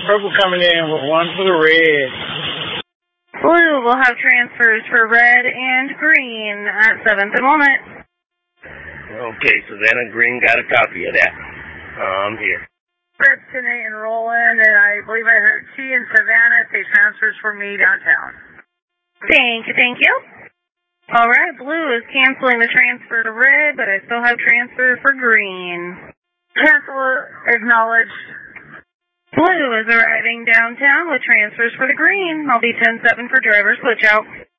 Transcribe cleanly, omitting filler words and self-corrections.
Purple coming in with one for the red. Blue will have transfers for red and green at 7th enrollment. Okay, Savannah Green got a copy of that. I'm here. Red 10-8 enrolling, and I believe I heard T and Savannah say transfers for me downtown. Thank you. All right, blue is canceling the transfer to red, but I still have transfer for green. Cancel acknowledged. Blue is arriving downtown with transfers for the green. I'll be 10-7 for driver switch out.